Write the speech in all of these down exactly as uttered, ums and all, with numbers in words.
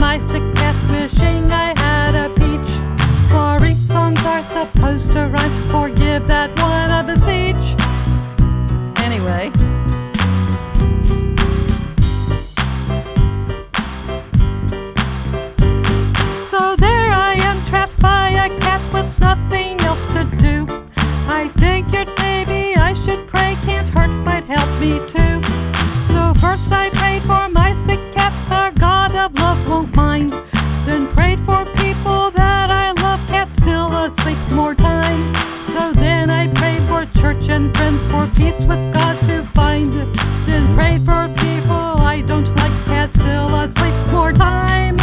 my sick cat, wishing I had a peach. Sorry, songs are supposed to rhyme. Forgive that one, I beseech. Anyway. So there I am, trapped by a cat with nothing else to do. I figured maybe I should pray, can't hurt, might help me too. So first I prayed for my sick cat, our God of love won't mind. Then prayed for people that I love, cats still asleep, more time. So then I prayed for church and friends, for peace with God to find. Then prayed for people I don't like, cats still asleep, more time.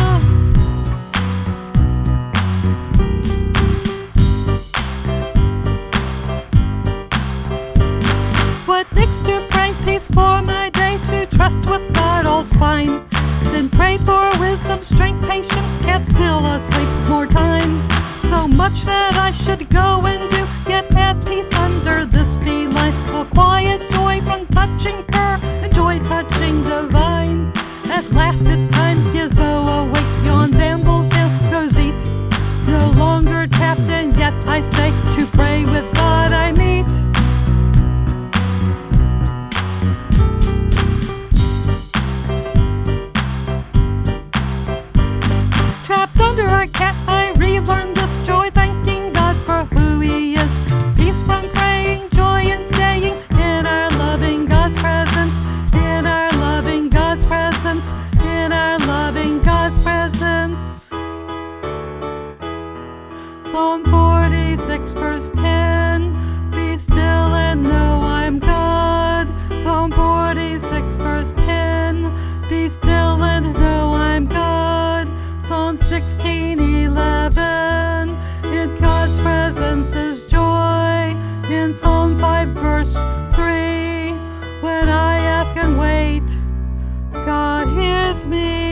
What next to pray peace for my day, to trust with God all's fine. Then pray for wisdom, strength, patience, cat still asleep, more time. So much that I should go and do, yet at peace under this feline. A quiet joy from touching her, a joy touching divine. At last it's time, Gizmo awakes, yawns, ambles down, goes eat. No longer trapped and yet I stay, to pray with God I meet. Trapped under a cat, I relearned this joy, thanking God for who He is. Peace from praying, joy in staying in our loving God's presence, in our loving God's presence, in our loving God's presence. Psalm forty-six, verse ten, be still and know I'm God. Psalm forty-six, verse ten, be still and know I'm God. Psalm sixteen, eleven, in God's presence is joy. In Psalm five, verse three, when I ask and wait, God hears me.